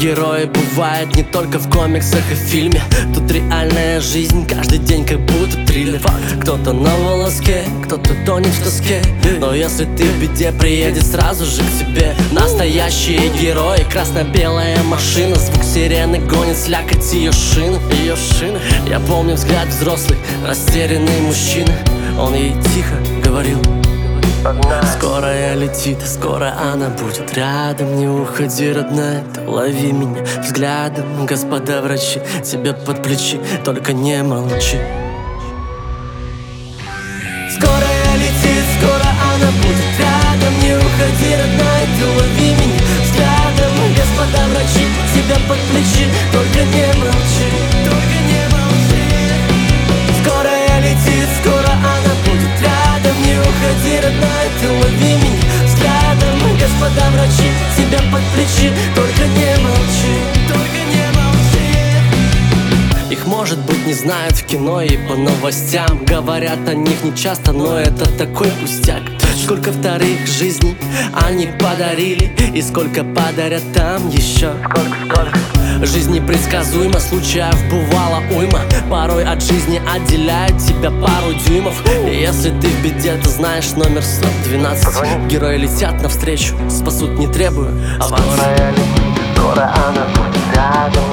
Герои бывают не только в комиксах и фильме. Тут реальная жизнь, каждый день как будто триллер. Кто-то на волоске, кто-то тонет в тоске. Но если ты в беде, приедет сразу же к тебе настоящие герои. Красно-белая машина, звук сирены гонит слякоть ее шины. Я помню взгляд взрослый, растерянный мужчина. Он ей тихо говорил: скорая летит, скоро она будет рядом. Не уходи, родная, ты лови меня взглядом. Господа врачи, тебе под плечи, только не молчи. Скорая летит, скоро она будет рядом. Не уходи, родная, ты лови меня взглядом. Господа врачи, тебя под плечи, только не молчи, только не молчи. Скорая летит, скоро она будет рядом. Не уходи, родная, ты лови меня взглядом. Господа врачи, тебя под плечи, только не молчи, только не молчи. Их, может быть, не знают в кино и по новостям. Говорят о них не часто, но это такой пустяк. Сколько вторых жизней они подарили, и сколько подарят там еще. Жизнь непредсказуема, случаев бывало уйма. Порой от жизни отделяет тебя пару дюймов. И если ты в беде, ты знаешь номер 112. Герои летят навстречу, спасут не требуя аванса. Скоро она будет рядом.